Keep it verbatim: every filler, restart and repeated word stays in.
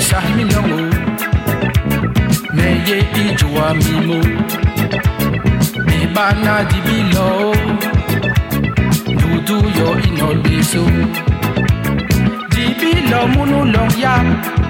milongo meye ijua mimo Ibana di bilo Dudu yo inolbiso Di bilo munu long ya